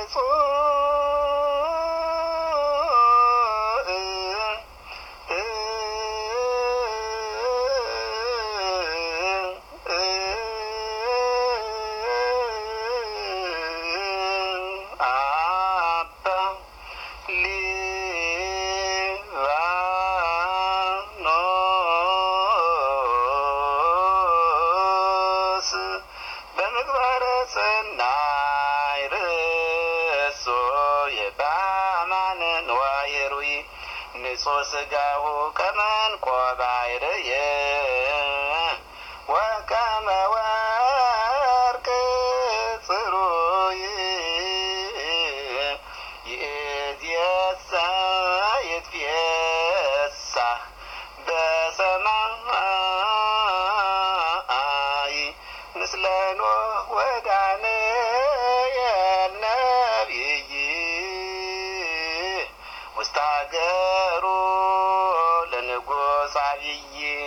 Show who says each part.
Speaker 1: በምግባረ ሰናይ ርሶ የባማን ንዋየሩይ ንጹሕ ሥጋሁ ከመንቆ ባሕርየ ወከመ ወርቅ ጽሩይ ይእዜሰ ይትፌሳህ በሰማይ ምስለ ኖኅ ወዳንኤል ነቢይ ውስተ አገሩ ለንጉሥ አብይ